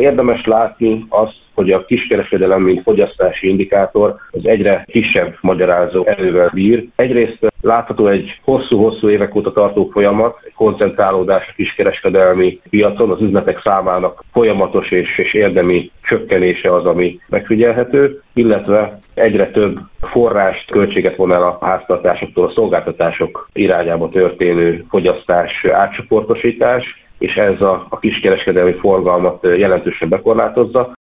Érdemes látni azt, hogy a kiskereskedelem, mint fogyasztási indikátor, az egyre kisebb magyarázó erővel bír. Egyrészt látható egy hosszú-hosszú évek óta tartó folyamat, egy koncentrálódás a kiskereskedelmi piacon, az üzletek számának folyamatos és érdemi csökkenése az, ami megfigyelhető, illetve egyre több forrást, költséget von el a háztartásoktól a szolgáltatások irányába történő fogyasztás, átcsoportosítás, és ez a kiskereskedelmi forgalmat jelentősen bekorlátozza.